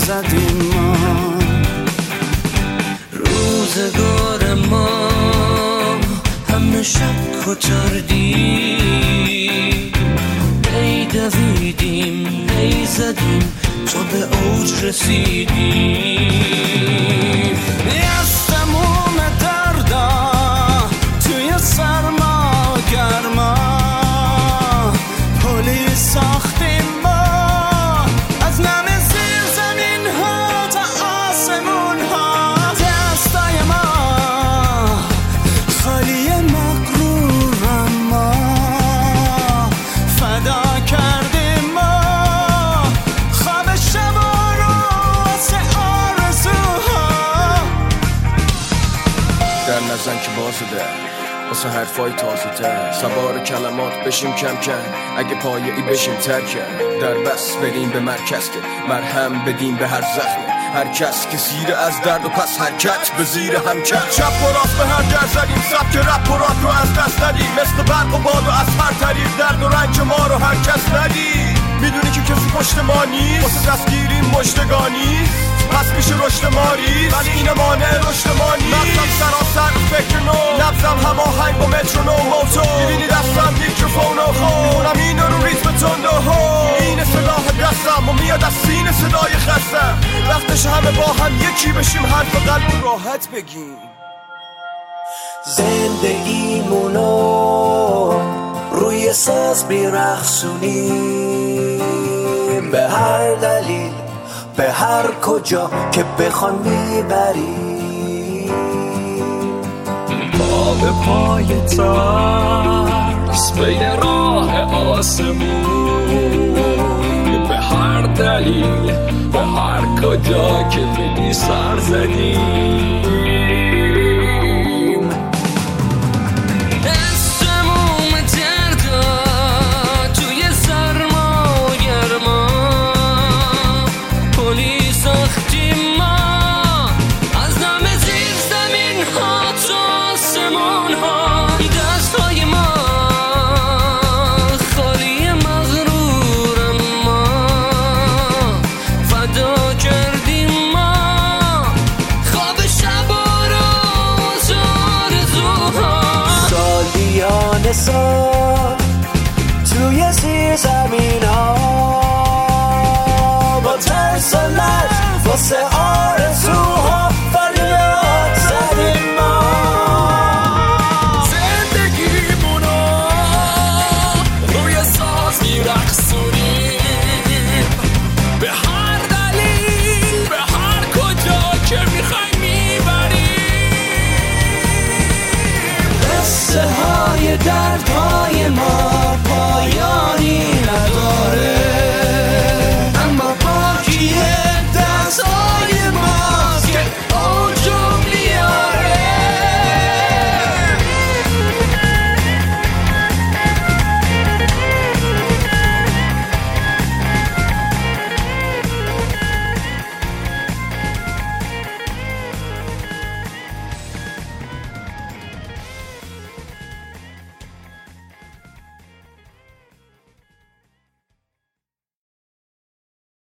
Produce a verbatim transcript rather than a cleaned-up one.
زدیم ما. روزگار ما همه شب کتردیم، ای دویدیم ای زدیم تا به اوج رسیدیم. از تموم دردا توی سرما گرما پلی ساختیم ما، از نم زیر زمین ها تا آسمون ها. دستای ما خالی مغرور ما فدا کردیم ما، خواب شبا رو واسه آرزوها. در نزن که بازده واسه حرفای تازه تر، سوار کلمات بشیم کم کم، اگه پایه ای بشیم ترکه. در بس بریم به مرکز که مرهم بدیم به هر زخم هر کس که سیر از درد و پس حرکت به زیر هم کرد. چپ و راست به هم گر زدیم، سبک رپ و رات رو از دست ندیم، مثل برق و باد و از هر طریق درد و رنج ما رو هر کس ندید. میدونی که کسی پشت ما نیست، واسه دستگیریم مژدگانی، پس میشه رشد ماری، ولی این مانع رشد ما نیست. نبزم سراسر فکر نو، نبزم هماهنگ با مترونوم موتو، میبینی دستم میکروفون و خون، میخونم این رو ریتم تند و هو. این سلاح دستم و میاد از سینه صدای خستم، وقتش همه با هم یکی بشیم، حرف قلب راحت بگیم. زندگیمونو روی ساز بیرخصونیم، به هر دلیل به هر کجا که بخوان میبریم. ما به پای ترس بین راه آسمون، به هر دلیل به هر کجا که بگی سر زدیم. سال